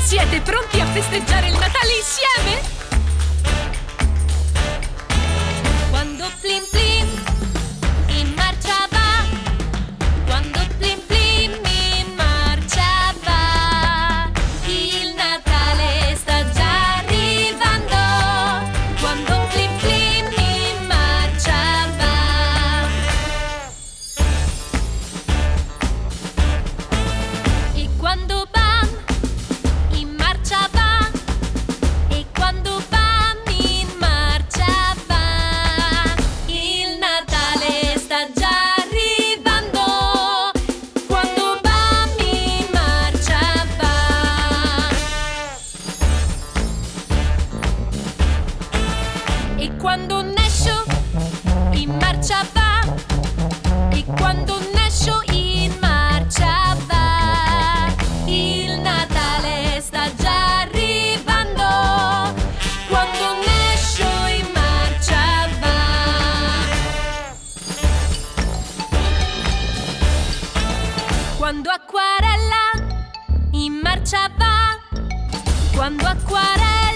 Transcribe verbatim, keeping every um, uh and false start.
Siete pronti a festeggiare il Natale insieme? Quando plim plim in marcia va, quando plim plim in marcia va, il Natale sta già arrivando. Quando plim plim in marcia va. E quando bam in marcia va, e quando bam in marcia va, il Natale sta già arrivando. Quando bam in marcia va. E quando Nescio in marcia va, e quando Nescio in marcia va, il Natale sta già arrivando. Quando Nescio in marcia va. Quando Acquarella in marcia va, quando Acquarella